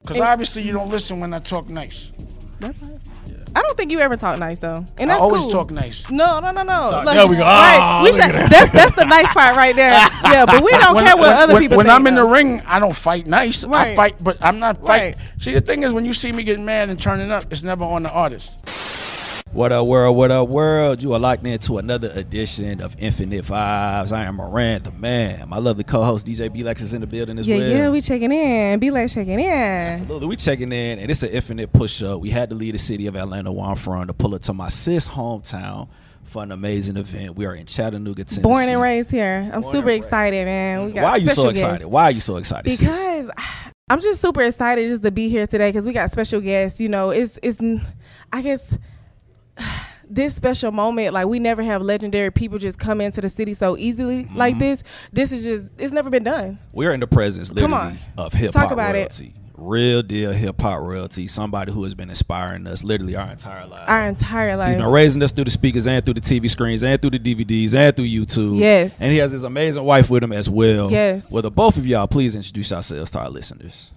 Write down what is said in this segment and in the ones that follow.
Because obviously you don't listen when I talk nice. That's right. I don't think you ever talk nice though, and that's I always cool. talk nice. No. Like, there we go. Right, that's the nice part right there. Yeah, but we don't care what other people when think. I'm in the ring, I don't fight nice. Right. I fight, but I'm not fighting. Right. See, the thing is, when you see me getting mad and turning up, it's never on the artist. What up, world? What up, world? You are locked into another edition of Infinite Vibes. I am Morant, the man. My lovely co-host DJ B-Lex is in the building as well. Yeah, we checking in. Be like checking in. Absolutely, we checking in, and it's an infinite push-up. We had to leave the city of Atlanta, where I'm from, to pull up to my sis' hometown for an amazing event. We are in Chattanooga, Tennessee. Born and raised here. I'm super excited, man. We got Why are you so guests. excited? Why are you so excited? sis? Because I'm just super excited just to be here today because we got special guests. You know, it's I guess this special moment, like we never have legendary people just come into the city so easily like this. This is just, it's never been done. We're in the presence, literally, of hip-hop royalty. Real deal hip-hop royalty. Somebody who has been inspiring us literally our entire lives. He's been raising us through the speakers and through the TV screens and through the DVDs and through YouTube. Yes. And he has his amazing wife with him as well. Yes. Well, the both of y'all, please introduce yourselves to our listeners.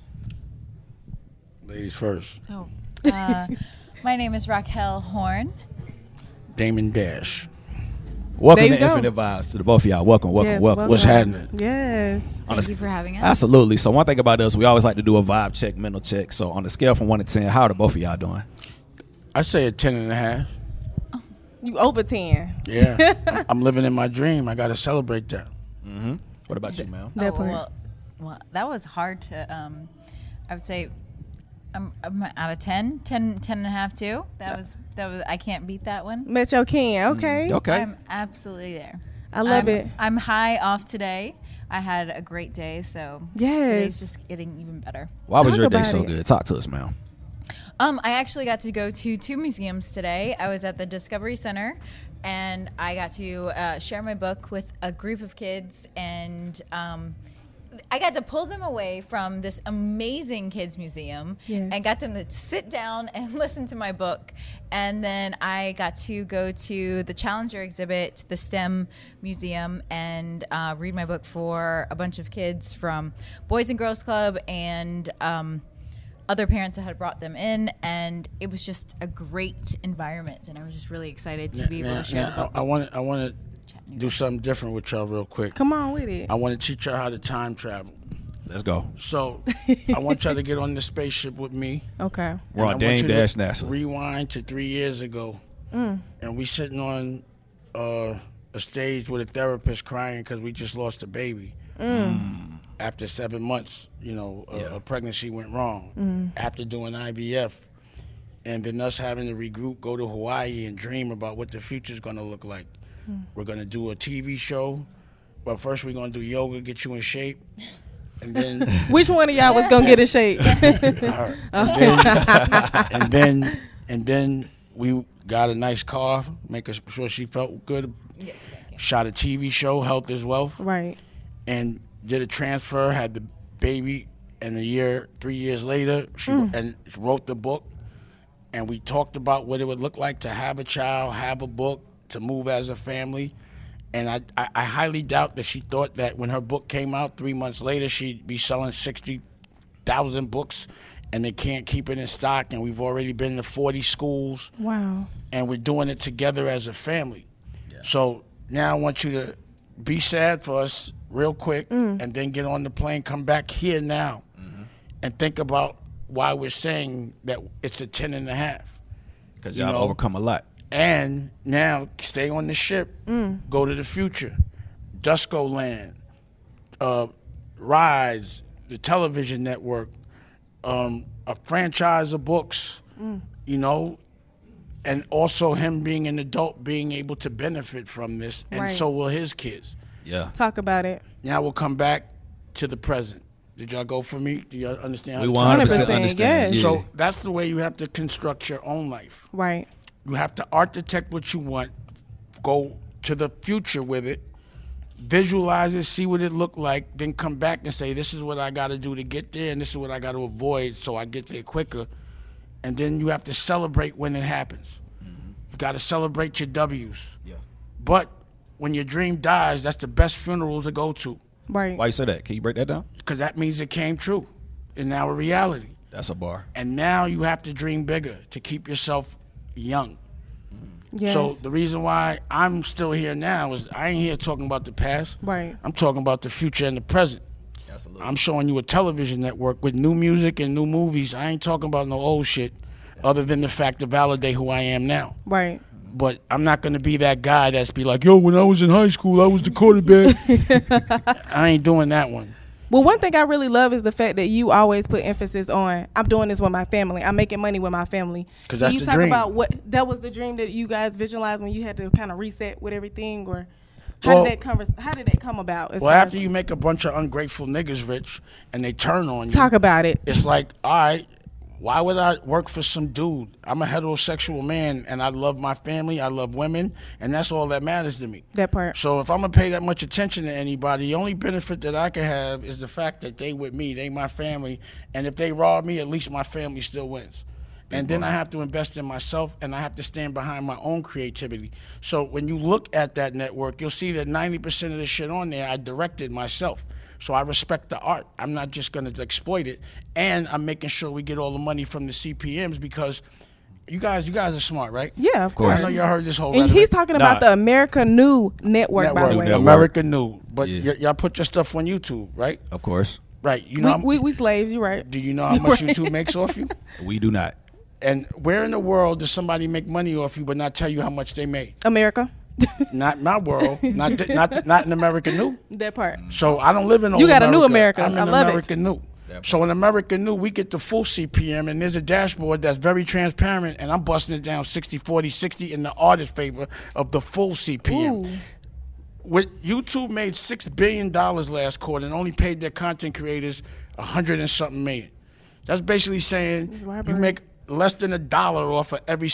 Ladies first. Oh, my name is Raquel Horn. Damon Dash. Welcome There you to go. Infinite Vibes to the both of y'all. Welcome. Yes, What's happening? Yes. Thank you for having us. Absolutely. So one thing about us, we always like to do a vibe check, mental check. So on the scale from 1 to 10, how are the both of y'all doing? I say a 10.5. You over 10. Yeah. I'm living in my dream. I got to celebrate that. Mm-hmm. What about you, Mel? That part. Well, that was hard to, I would say, I'm out of 10 and a half too. That was, I can't beat that one. Metro King. Okay. Okay. I'm absolutely there. I love it. I'm high off today. I had a great day, so Yes. today's just getting even better. Why was Talk your day about so it. good? Talk to us, Mel. I actually got to go to 2 museums today. I was at the Discovery Center, and I got to share my book with a group of kids, and I got to pull them away from this amazing kids museum and got them to sit down and listen to my book. And then I got to go to the Challenger exhibit, the STEM museum, and read my book for a bunch of kids from Boys and Girls Club and other parents that had brought them in. And it was just a great environment. And I was just really excited to be able to share the book. I want to do something different with y'all real quick. Come on with it. I want to teach y'all how to time travel. Let's go. So I want y'all to get on the spaceship with me. Okay. We're on Dame Dash NASA. Rewind to 3 years ago. And we sitting on a stage with a therapist crying because we just lost a baby. After 7 months, a pregnancy went wrong. After doing IVF. And then us having to regroup, go to Hawaii and dream about what the future's going to look like. We're going to do a TV show. But first we're going to do yoga, get you in shape. And then Which one of y'all was going to get in shape? her. And then we got a nice car, making sure she felt good. Yes, Shot a TV show, Health is Wealth. Right. And did a transfer, had the baby, and 3 years later, she and wrote the book. And we talked about what it would look like to have a child, have a book, to move as a family. And I highly doubt that she thought that when her book came out 3 months later, she'd be selling 60,000 books and they can't keep it in stock. And we've already been to 40 schools. Wow. And we're doing it together as a family. Yeah. So now I want you to be sad for us real quick and then get on the plane, come back here now and think about why we're saying that it's a 10.5. Because y'all overcome a lot. And now stay on the ship, go to the future, Dusko Land, Rise, the television network, a franchise of books, and also him being an adult, being able to benefit from this, and so will his kids. Yeah. Talk about it. Now we'll come back to the present. Did y'all go for me? Do y'all understand? We 100% understand. Yes. Yeah. So that's the way you have to construct your own life. Right. You have to architect what you want, go to the future with it, visualize it, see what it looked like, then come back and say, this is what I got to do to get there, and this is what I got to avoid so I get there quicker. And then you have to celebrate when it happens. You got to celebrate your W's. Yeah. But when your dream dies, that's the best funeral to go to. Right. Why you say that? Can you break that down? Because that means it came true. It's now a reality. That's a bar. And now you have to dream bigger to keep yourself young. Yes. So the reason why I'm still here now is I ain't here talking about the past. Right. I'm talking about the future and the present. Absolutely. I'm showing you a television network with new music and new movies. I ain't talking about no old shit other than the fact to validate who I am now. Right. But I'm not going to be that guy that's be like, yo, when I was in high school, I was the quarterback. I ain't doing that one. Well, one thing I really love is the fact that you always put emphasis on, I'm doing this with my family. I'm making money with my family. Because that's the dream. Can you talk about what that was the dream that you guys visualized when you had to kind of reset with everything, or how did that come about? Well, after you make a bunch of ungrateful niggas rich and they turn on you. Talk about it. It's like, all right, why would I work for some dude? I'm a heterosexual man, and I love my family, I love women, and that's all that matters to me. That part. So if I'm going to pay that much attention to anybody, the only benefit that I can have is the fact that they with me, they my family, and if they rob me, at least my family still wins. And then I have to invest in myself, and I have to stand behind my own creativity. So when you look at that network, you'll see that 90% of the shit on there, I directed myself. So I respect the art. I'm not just going to exploit it. And I'm making sure we get all the money from the CPMs because you guys are smart, right? Yeah, of course. I know y'all heard this whole And rhetoric. he's talking about the America New Network, by the way. America New. But y'all put your stuff on YouTube, right? Of course. Right. You know we slaves, you're right. Do you know how much YouTube makes off you? We do not. And where in the world does somebody make money off you but not tell you how much they made? America. Not my world. Not in America New. That part. So I don't live in old You got a new America. America. I'm in I love America New. So in America New, we get the full CPM, and there's a dashboard that's very transparent, and I'm busting it down 60, 40, 60 in the artist's favor of the full CPM. Ooh. With YouTube made $6 billion last quarter and only paid their content creators $100 and something million. That's basically saying you make less than $1 off of every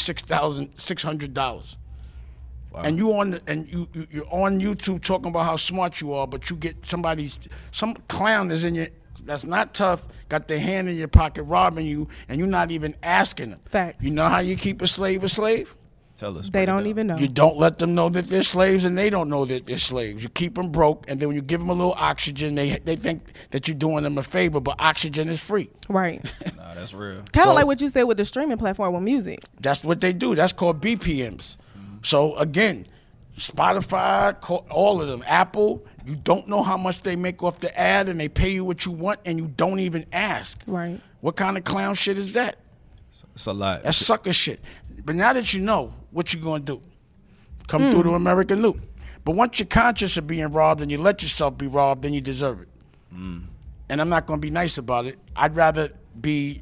$600. Wow. And you're on YouTube talking about how smart you are, but you get some clown is in your that's not tough, got their hand in your pocket robbing you, and you're not even asking them. Facts. You know how you keep a slave a slave? Tell us. They don't even know. You don't let them know that they're slaves, and they don't know that they're slaves. You keep them broke, and then when you give them a little oxygen, they think that you're doing them a favor, but oxygen is free. Right. Nah, that's real. Kind of like what you said with the streaming platform with music. That's what they do. That's called BPMs. So, again, Spotify, all of them, Apple, you don't know how much they make off the ad, and they pay you what you want, and you don't even ask. Right. What kind of clown shit is that? It's a lot. That's sucker shit. But now that you know, what you going to do? Come through to America New. But once you're conscious of being robbed and you let yourself be robbed, then you deserve it. And I'm not going to be nice about it. I'd rather be...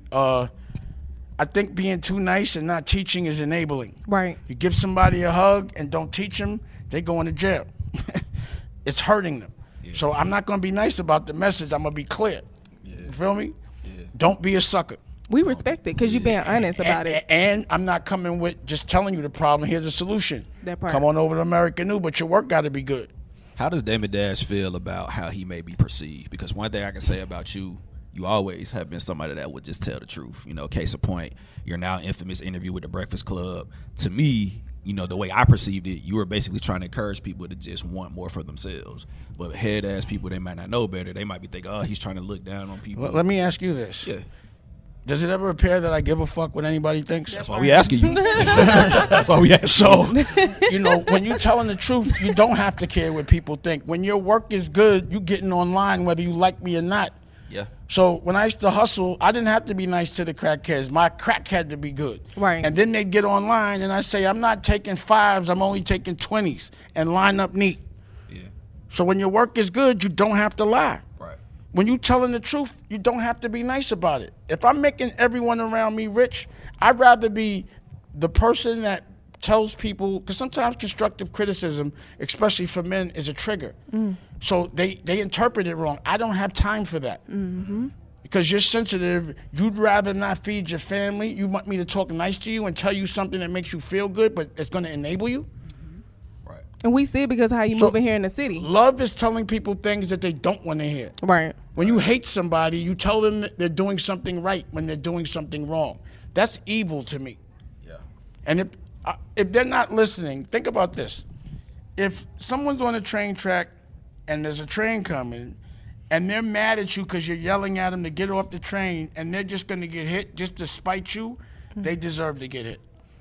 I think being too nice and not teaching is enabling. Right. You give somebody a hug and don't teach them, they go into jail. It's hurting them. Yeah. So I'm not going to be nice about the message. I'm going to be clear. Yeah. You feel me? Yeah. Don't be a sucker. We respect it because you're being honest about it. And I'm not coming with just telling you the problem. Here's a solution. That part. Come on over to America New, but your work got to be good. How does Damon Dash feel about how he may be perceived? Because one thing I can say about you, you always have been somebody that would just tell the truth. You know, case in point, your now infamous interview with the Breakfast Club. To me, you know, the way I perceived it, you were basically trying to encourage people to just want more for themselves. But head-ass people, they might not know better. They might be thinking, oh, he's trying to look down on people. Well, let me ask you this. Yeah. Does it ever appear that I give a fuck what anybody thinks? That's why we asking you. That's why we asking So, you know, when you're telling the truth, you don't have to care what people think. When your work is good, you getting online whether you like me or not. Yeah. So when I used to hustle, I didn't have to be nice to the crackheads. My crack had to be good. Right. And then they'd get online and I say, I'm not taking 5s, I'm only taking 20s and line up neat. Yeah. So when your work is good, you don't have to lie. Right. When you telling the truth, you don't have to be nice about it. If I'm making everyone around me rich, I'd rather be the person that tells people, because sometimes constructive criticism, especially for men, is a trigger. So they interpret it wrong. I don't have time for that. Because you're sensitive. You'd rather not feed your family. You want me to talk nice to you and tell you something that makes you feel good, but it's going to enable you? Right. And we see it because of how you moving here in the city. Love is telling people things that they don't want to hear. Right. When you hate somebody, you tell them that they're doing something right when they're doing something wrong. That's evil to me. Yeah. And if they're not listening, think about this. If someone's on a train track and there's a train coming and they're mad at you because you're yelling at them to get off the train, and they're just going to get hit just to spite you, they deserve to get hit.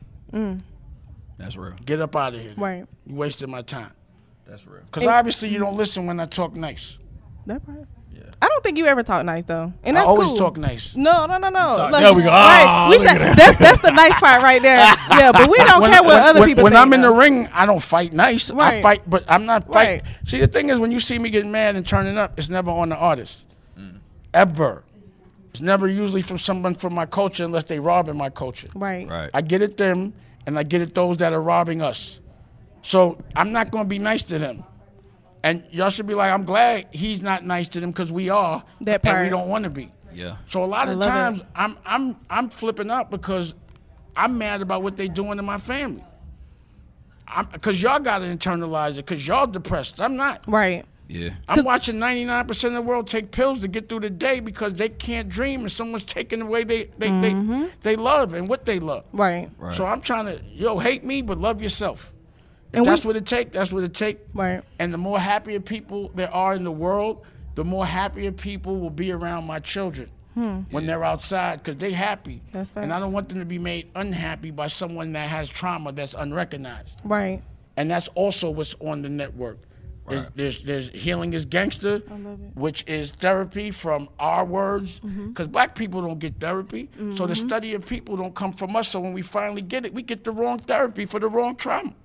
That's real. Get up out of here. Right. You wasted my time. That's real. Because obviously you don't listen when I talk nice. That's right. Yeah. I don't think you ever talk nice though, and that's I always cool. talk nice. No. Like, there we go. Right. That's the nice part right there. Yeah, but we don't care what other people when think. I'm in the ring, I don't fight nice. Right. I fight, but I'm not fighting. Right. See, the thing is, when you see me getting mad and turning up, it's never on the artist. Ever. It's never usually from someone from my culture unless they robbing my culture. Right. I get at them, and I get at those that are robbing us. So I'm not going to be nice to them. And y'all should be like, I'm glad he's not nice to them because we are, that part. And we don't want to be. Yeah. So a lot of times I'm flipping out because I'm mad about what they doing to my family. Because y'all got to internalize it because y'all depressed. I'm not. Right. Yeah. I'm watching 99% of the world take pills to get through the day because they can't dream and someone's taking away they love and what they love. Right. So I'm trying to, hate me, but love yourself. If that's what it take, that's what it take. Right. And the more happier people there are in the world, the more happier people will be around my children when they're outside because they happy. That's facts. And I don't want them to be made unhappy by someone that has trauma that's unrecognized. Right. And that's also what's on the network. Right. There's Healing is Gangster, which is therapy from our words, because black people don't get therapy. So the study of people don't come from us. So when we finally get it, we get the wrong therapy for the wrong trauma.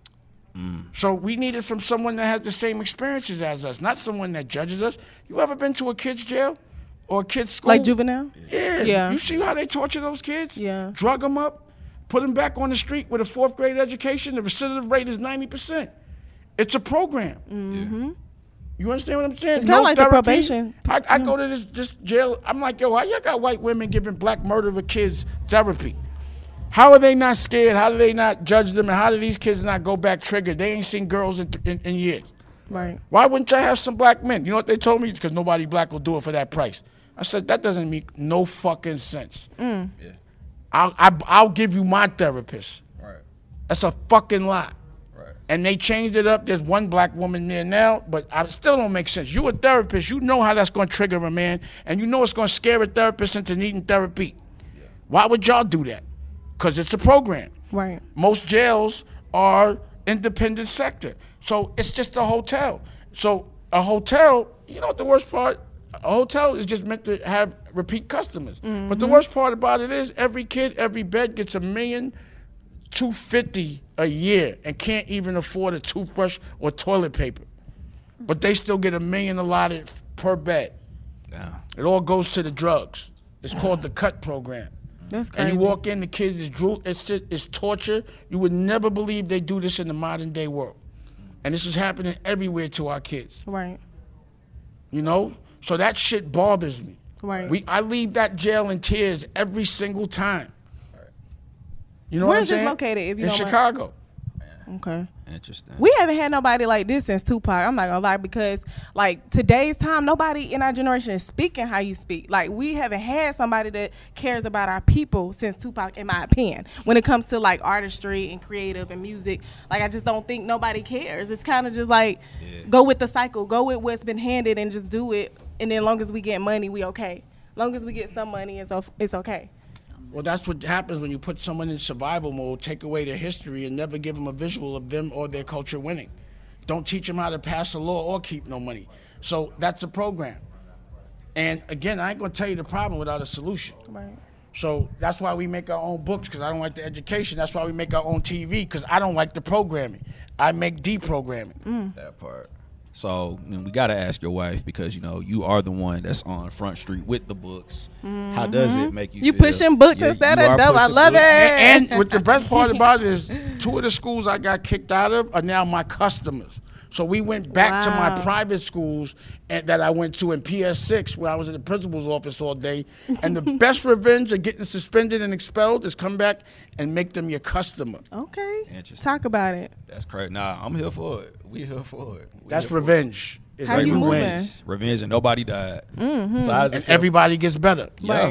So we need it from someone that has the same experiences as us, not someone that judges us. You ever been to a kid's jail or a kid's school? Like juvenile? Yeah. You see how they torture those kids? Yeah. Drug them up, put them back on the street with a 4th grade education. The recidivism rate is 90%. It's a program. You understand what I'm saying? It's kind of like therapy. The probation. I go to this jail. I'm like, yo, why y'all got white women giving black murderer kids therapy? How are they not scared? How do they not judge them? And how do these kids not go back triggered? They ain't seen girls in years. Right. Why wouldn't y'all have some black men? You know what they told me? It's because nobody black will do it for that price. I said, that doesn't make no fucking sense. Yeah. I'll give you my therapist. Right. That's a fucking lie. Right. And they changed it up. There's one black woman there now, but it still don't make sense. You a therapist. You know how that's going to trigger a man, and you know it's going to scare a therapist into needing therapy. Yeah. Why would y'all do that? Because it's a program. Right. Most jails are independent sector. So it's just a hotel. So a hotel, you know what the worst part? A hotel is just meant to have repeat customers. But the worst part about it is every kid, every bed gets $1,250,000 a year and can't even afford a toothbrush or toilet paper. But they still get $1 million allotted per bed. Yeah. It all goes to the drugs. It's called the CUT program. That's crazy. And you walk in, the kids is drool. It's torture. You would never believe they do this in the modern day world. And this is happening everywhere to our kids. Right. You know? So that shit bothers me. Right. I leave that jail in tears every single time. You know what I'm saying? Where is this located? If you in Chicago. Okay. Interesting. We haven't had nobody like this since Tupac. I'm not gonna lie, because like today's time, nobody in our generation is speaking how you speak. Like we haven't had somebody that cares about our people since Tupac, in my opinion. When it comes to like artistry and creative and music, like I just don't think nobody cares. It's kind of just like go with the cycle, go with what's been handed, and just do it. And then, long as we get money, we okay. Long as we get some money, it's okay. Well, that's what happens when you put someone in survival mode, take away their history, and never give them a visual of them or their culture winning. Don't teach them how to pass a law or keep no money. So that's a program. And again, I ain't going to tell you the problem without a solution. Right. So that's why we make our own books, because I don't like the education. That's why we make our own TV, because I don't like the programming. I make deprogramming. That part. So we got to ask your wife, because, you know, you are the one that's on Front Street with the books. How does it make you feel? You pushing books instead of dope. I love it. And what the best part about it is 2 of the schools I got kicked out of are now my customers. So we went back to my private schools that I went to in PS6, where I was in the principal's office all day. And the best revenge of getting suspended and expelled is come back and make them your customer. Okay. Talk about it. That's crazy. Nah, I'm here for it. We here for it. That's revenge. How you moving? Revenge, and nobody died. So and everybody gets better. Yeah. Right.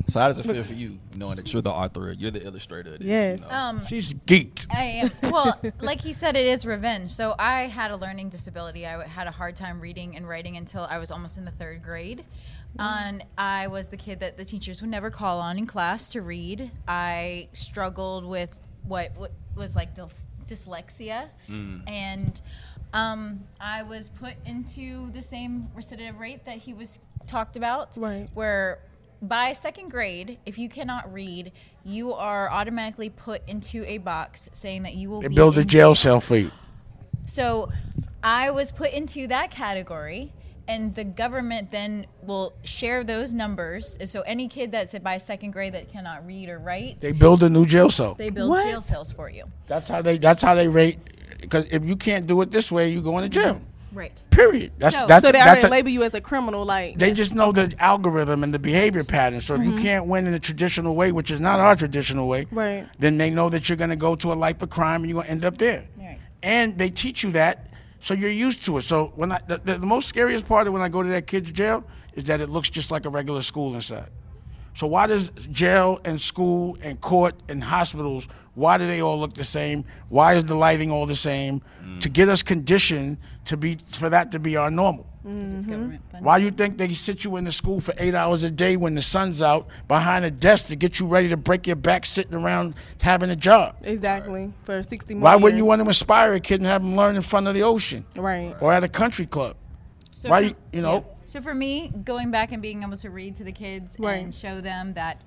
So how does it feel for you, knowing that you're the author, you're the illustrator of this? Yes. You know? She's geeked. I am. Well, like he said, it is revenge. So I had a learning disability. I had a hard time reading and writing until I was almost in the 3rd grade. And I was the kid that the teachers would never call on in class to read. I struggled with what was like dyslexia. And I was put into the same recidivism rate that he was talked about, where by 2nd grade, if you cannot read, you are automatically put into a box saying that you will be build a jail cell for you. So I was put into that category, and the government then will share those numbers. So any kid that's by 2nd grade that cannot read or write, they build a new jail cell. They build jail cells for you. That's how they rate. Because if you can't do it this way, you go into jail. Right. Period. So they already label you as a criminal. Like they just know the algorithm and the behavior pattern. So if you can't win in the traditional way, which is not our traditional way, then they know that you're going to go to a life of crime and you're going to end up there. Right. And they teach you that, so you're used to it. So when the most scariest part of when I go to that kid's jail is that it looks just like a regular school inside. So why does jail and school and court and hospitals, why do they all look the same? Why is the lighting all the same? To get us conditioned for that to be our normal. It's government funded. Why you think they sit you in the school for 8 hours a day when the sun's out behind a desk to get you ready to break your back sitting around having a job? Exactly. For 60 more Why years. wouldn't you want to inspire a kid and have him learn in front of the ocean? Right. Or at a country club? So why, you know? Yeah. So for me, going back and being able to read to the kids and show them that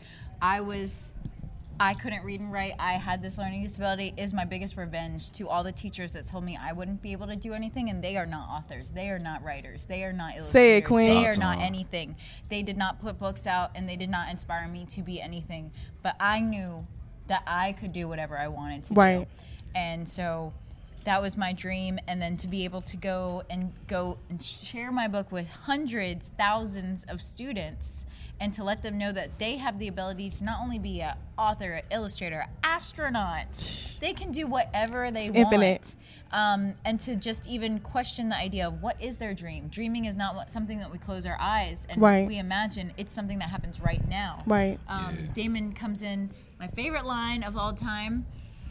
I couldn't read and write, I had this learning disability, is my biggest revenge to all the teachers that told me I wouldn't be able to do anything, and they are not authors, they are not writers, they are not illustrators, Say it, Queen. They are not anything. They did not put books out, and they did not inspire me to be anything. But I knew that I could do whatever I wanted to do. And so that was my dream, and then to be able to go and share my book with hundreds, thousands of students, and to let them know that they have the ability to not only be an author, an illustrator, an astronaut, they can do whatever they want. Infinite. And to just even question the idea of what is their dream. Dreaming is not something that we close our eyes and we imagine. It's something that happens right now. Damon comes in, my favorite line of all time,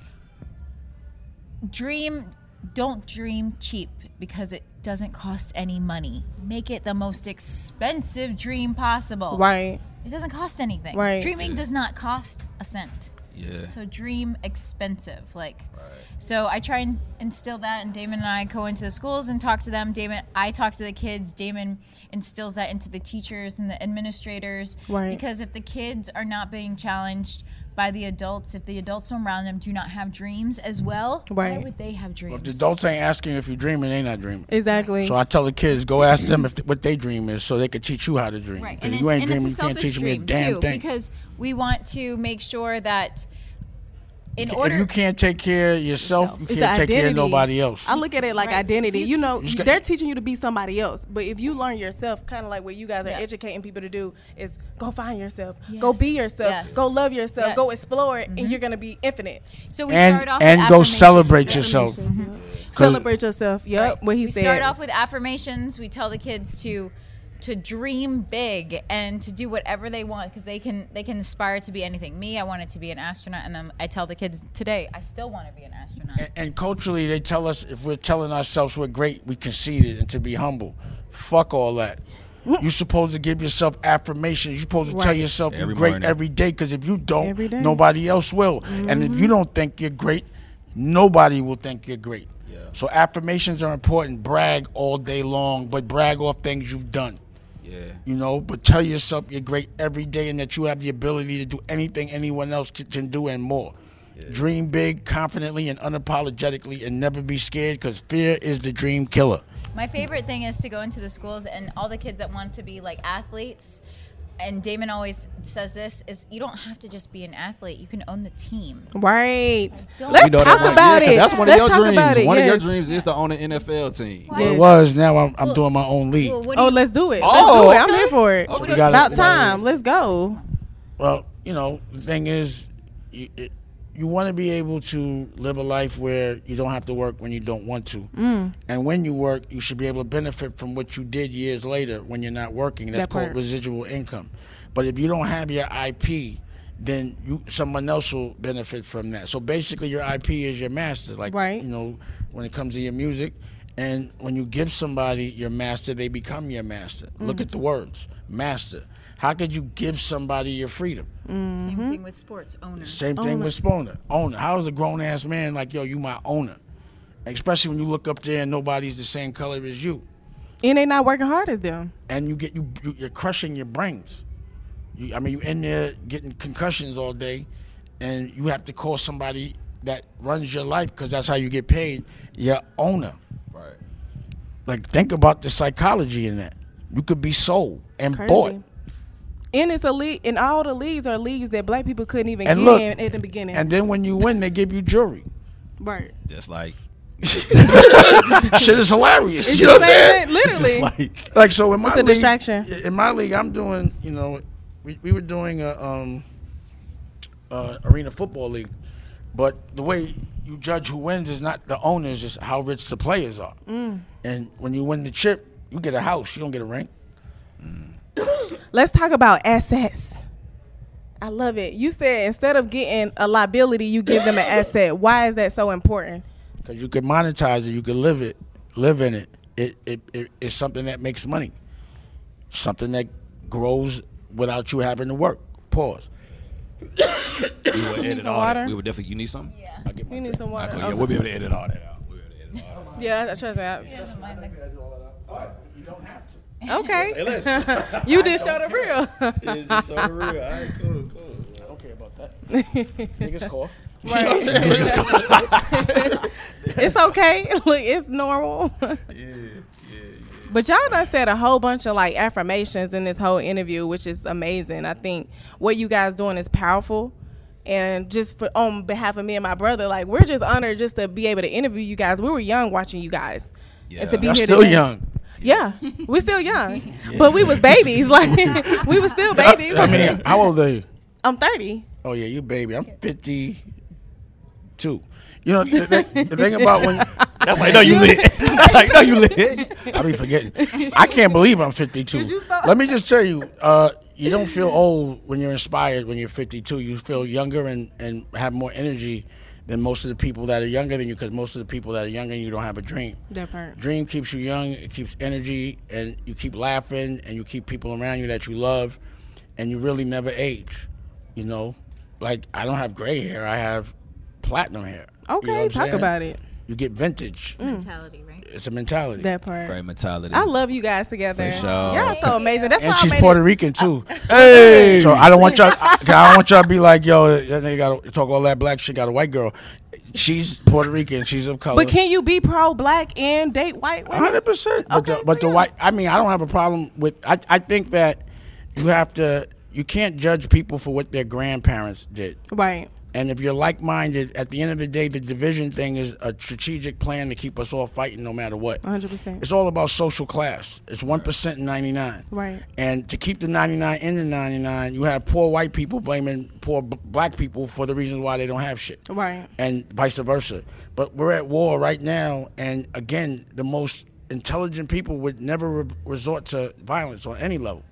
don't dream cheap because it doesn't cost any money. Make it the most expensive dream possible. It doesn't cost anything. Dreaming does not cost a cent. So dream expensive. So I try and instill that, and Damon and I go into the schools and talk to them. I talk to the kids. Damon instills that into the teachers and the administrators. Because if the kids are not being challenged by the adults, if the adults around them do not have dreams as well, why would they have dreams? Well, if the adults ain't asking if you're dreaming, they not dreaming. Exactly. So I tell the kids, go ask them what their dream is so they could teach you how to dream. And you ain't dreaming, it's a you can't teach me a damn thing. Because we want to make sure that if you can't take care of yourself, you can't take care of nobody else. I look at it like identity. So they're teaching you to be somebody else. But if you learn yourself, kind of like what you guys are educating people to do, is go find yourself, go be yourself, go love yourself, go explore it, and you're going to be infinite. So we start off and with go celebrate yourself. Celebrate yourself. Yep, what he said. We start off with affirmations. We tell the kids to dream big and to do whatever they want, because they can aspire to be anything. Me, I wanted to be an astronaut, and I tell the kids today I still want to be an astronaut. And culturally, they tell us if we're telling ourselves we're great, we conceited and to be humble. Fuck all that. You're supposed to give yourself affirmations. You're supposed to tell yourself you're great every day, because if you don't, nobody else will. And if you don't think you're great, nobody will think you're great. So affirmations are important. Brag all day long, but brag off things you've done. You know, but tell yourself you're great every day and that you have the ability to do anything anyone else can do and more. Dream big, confidently, and unapologetically, and never be scared, because fear is the dream killer. My favorite thing is to go into the schools and all the kids that want to be like athletes, and Damon always says this, is you don't have to just be an athlete. You can own the team. Let's talk about it. That's one of your dreams. One of your dreams is to own an NFL team. It was. Now I'm doing my own league. Let's do it. Let's do it. I'm here for it. About time. Let's go. Well, the thing is, want to be able to live a life where you don't have to work when you don't want to. And when you work, you should be able to benefit from what you did years later when you're not working. That's called residual income. But if you don't have your IP, then someone else will benefit from that. So basically your IP is your master. Like, you know, when it comes to your music. And when you give somebody your master, they become your master. Look at the words, master. How could you give somebody your freedom? Same thing with sports, owner. Same thing with owner. How is a grown-ass man like, yo, you my owner? Especially when you look up there and nobody's the same color as you. And they not working hard as them. And you're crushing your brains. You're in there getting concussions all day, and you have to call somebody that runs your life, because that's how you get paid, your owner. Right. Like, think about the psychology in that. You could be sold and bought. And it's a league, and all the leagues are leagues that black people couldn't even get in at the beginning. And then when you win, they give you jewelry. Right. Just like shit is hilarious. It's you know what I'm saying? Literally. Like so in my league, distraction. In my league, I'm doing, you know, we were doing a arena football league, but the way you judge who wins is not the owners, it's how rich the players are. And when you win the chip, you get a house. You don't get a ring. Let's talk about assets. I love it. You said instead of getting a liability, you give them an asset. Why is that so important? Because you can monetize it. You can live in it. It's something that makes money. Something that grows without you having to work. Pause. We would edit all that. We would definitely. You need something? Yeah. You need some water. Yeah, we'll be able to edit all that out. Yeah, I trust that. He doesn't mind You don't have to. Okay. Say less. You did show the real. It's just so real. All right, cool. I don't care about that. Niggas cough. Right. It's okay. Look, it's normal. Yeah. But y'all done said a whole bunch of like affirmations in this whole interview, which is amazing. I think what you guys doing is powerful. And just on behalf of me and my brother, like, we're just honored just to be able to interview you guys. We were young watching you guys. Yeah. And to be Y'all here still today. young. Yeah, we're still young, but we was babies. Like, we was still babies. I mean, how old are you? I'm 30. Oh yeah, you baby. I'm 52. You know the thing about when that's like, no, you lit. That's like, no, you lit. I be forgetting. I can't believe I'm 52. Let me just tell you, you don't feel old when you're inspired when you're 52. You feel younger and have more energy than most of the people that are younger than you, because most of the people that are younger than you don't have a dream. That part. Dream keeps you young, it keeps energy, and you keep laughing, and you keep people around you that you love, and you really never age. You know, like, I don't have gray hair, I have platinum hair. Okay, you know talk about it. You get vintage. mentality, right? It's a mentality. That part. Great mentality. I love you guys together. For sure. Y'all so amazing. That's And why she's I Puerto Rican too. Hey. So I don't want y'all. I don't want y'all to be like, yo, that nigga got to talk all that black shit. Got a white girl. She's Puerto Rican. She's of color. But can you be pro-black and date white women? 100%. But the white. I mean, I don't have a problem with. I think that you have to. You can't judge people for what their grandparents did. Right. And if you're like-minded, at the end of the day, the division thing is a strategic plan to keep us all fighting no matter what. 100%. It's all about social class. It's 1% and 99. Right. And to keep the 99 in the 99, you have poor white people blaming poor black people for the reasons why they don't have shit. Right. And vice versa. But we're at war right now, and again, the most intelligent people would never resort to violence on any level.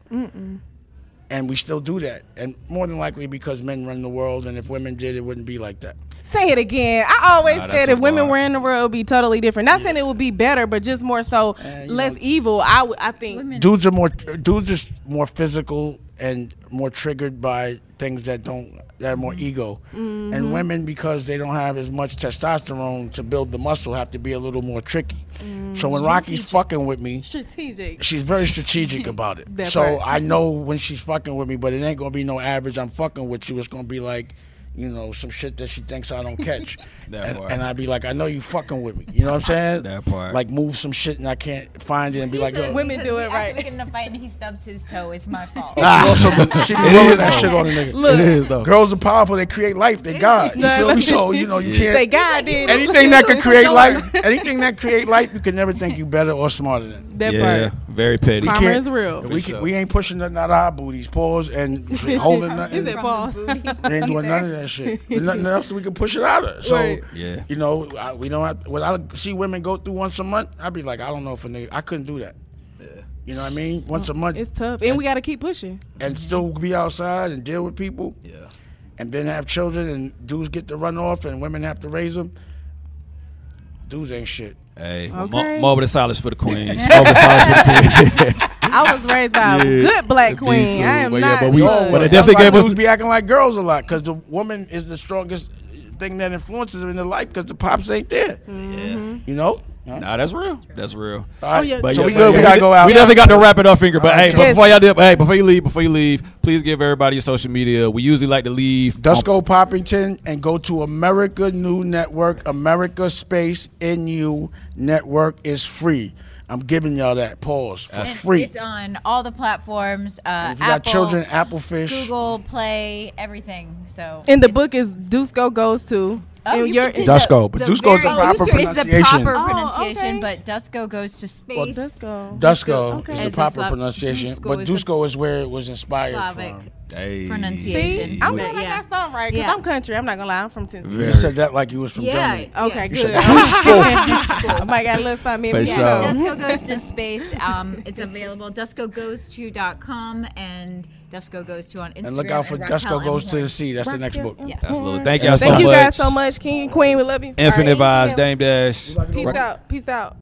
And we still do that. And more than likely because men run the world, and if women did, it wouldn't be like that. Say it again. I always said if women were in the world, it would be totally different. Not saying it would be better, but just more so less evil. I think dudes are more physical and more triggered by things that are more ego. And women, because they don't have as much testosterone to build the muscle, have to be a little more tricky. So when Rocky's fucking with me, she's very strategic about it. So I know when she's fucking with me, but it ain't gonna be no average I'm fucking with you. It's gonna be like, you know, some shit that she thinks I don't catch. and I'd be like, I know you fucking with me. You know what I'm saying? That part. Like, move some shit and I can't find it and be like, yo. Women do it right. After we get in a fight and he stubs his toe, it's my fault. She be rolling that shit on the nigga. Look, it is, though. Girls are powerful. They create life. They God. You feel me? So, you know, you can't. Say God did. Anything that could create life, you can never think you better or smarter than. That part. Very petty. Karma is real. We ain't pushing nothing out of our booties. Pause and holding nothing. Is it pause? We ain't doing none of that shit. There's nothing else that we can push it out of. So, you know, we don't have. When I see women go through once a month, I'd be like, I don't know if a nigga, I couldn't do that. Yeah. You know what I mean? Once a month. It's tough, and we got to keep pushing. And still be outside and deal with people. Yeah. And then have children, and dudes get to run off, and women have to raise them. Dudes ain't shit. Hey, moment of silence for the queens. Moment of silence for the queens. I was raised by a good black queen. I am not. But they definitely gave us. Dudes be acting like girls a lot because the woman is the strongest thing that influences them in their life because the pops ain't there. Yeah. You know? Nah, that's real. That's real. All right. But so we good. We gotta go out. We definitely got to wrap it up, finger. But hey, before y'all dip, before you leave, please give everybody your social media. We usually like to leave Dusko Poppington and go to America New Network. America Space NU Network is free. I'm giving y'all that pause for free. It's on all the platforms. If you got children, Apple Fish, Google Play, everything. So and the book is Dusko Goes To. Dusko, but Dusko is the proper pronunciation. Is the proper pronunciation, but Dusko goes to space. Well, Dusko is the proper pronunciation, but Dusko is where it was inspired from. Pronunciation. See, I'm glad I got something right because I'm country. I'm not gonna lie, I'm from Tennessee. You just said that like you was from Germany. Okay, good. I might got a little something. Dusko Goes to Space. It's available. DuskoGoes2.com and Dusko Goes To on Instagram. And look out for Dusko Goes to the Sea. That's the next book. Yes. Absolutely. Thank y'all so much. Thank you guys so much, King and Queen. We love you. Infinite Vibes, Dame Dash. Peace out. Peace out.